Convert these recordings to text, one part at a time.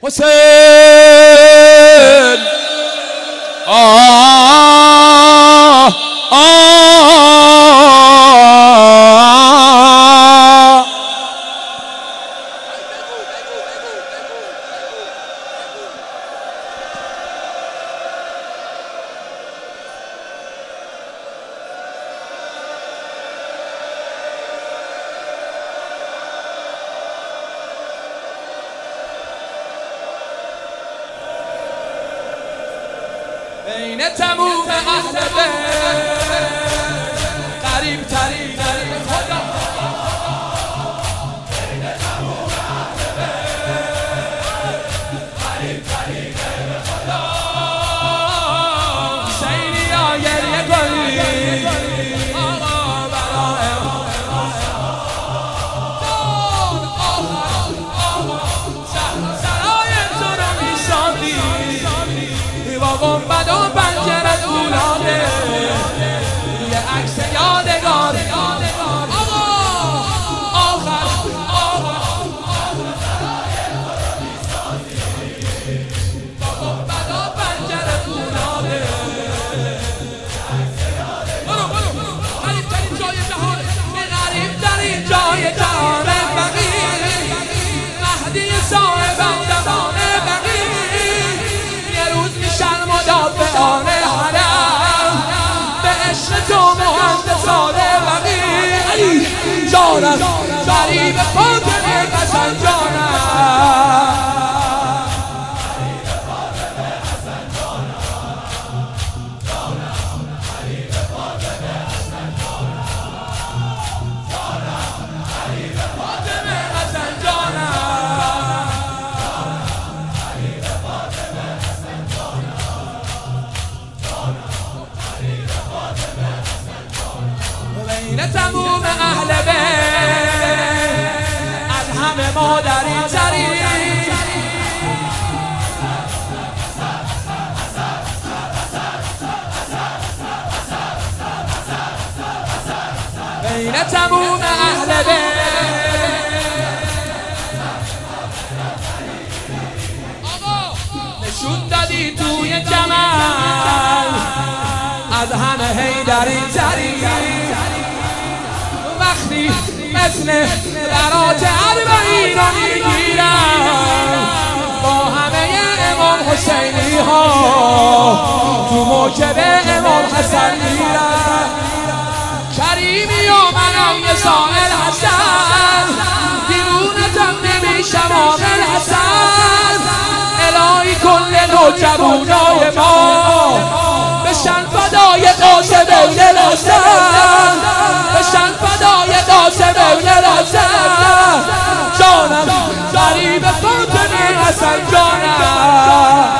حسین بین تموم اهل بیت قریب ترین خدا بین تموم اهل بیت قریب ترین خدا حسینی یا گریه کنی آقا برای سرای تو رو میسازی با گنبد و پنجره طولانه یه عکس یادگار آقا آخر با گنبد و پنجره طولانه برو غریب ترین جای جهان غریب ترین جای جهان فقیر مهدی صاحب زمان فقیر مدافعان حرم به عشق تو مهندسان وقیع جانم غریب فاطمه حسن جانم بین تموم اهل بیت از همه مادری ترین بین تموم اهل بیت آقا نشون دادی توی جمال از همه حیدری ترین وقتی مثل برات اربعین رو میگیرم با همه امام حسینی ها تو موکب امام حسن میرم کریمی و منم یه سائل حسن دیرونتم نمیشم آقل حسن الهی کل نوجوانای ما بشن فدای قاسم ابن الحسن بشن فدای قاسم ابن الحسن جانم غریب فاطمه حسن جانم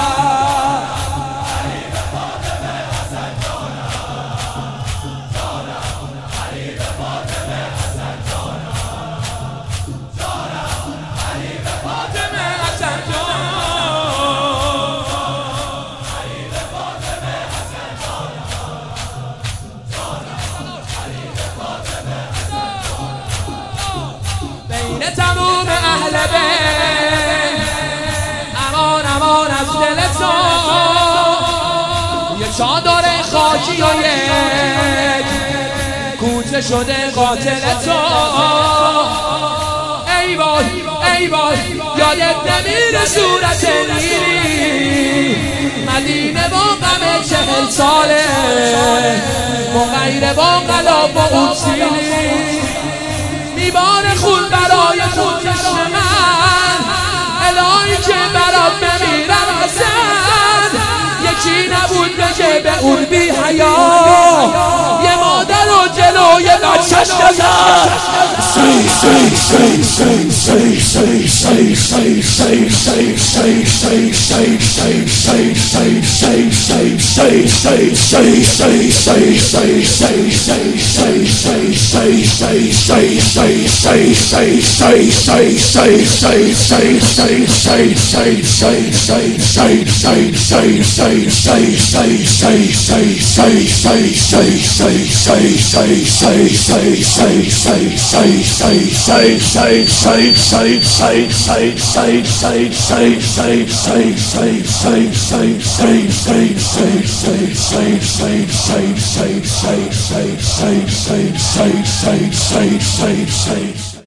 تموم اهل بیت امان امان از دل تو یه چادر خاکی و یک کوچه شده قاتل تو ای وای ای وای یادت نمیره صورت نیلی مدینه با غم 40 ساله مغیر با غلاف و اون سیلی میبان خون برای تو چشم من الهی که برات بمیرم حسن یکی نبود بگه به اون بی حیا یه مادر و جلوی بچه‌ش نزد say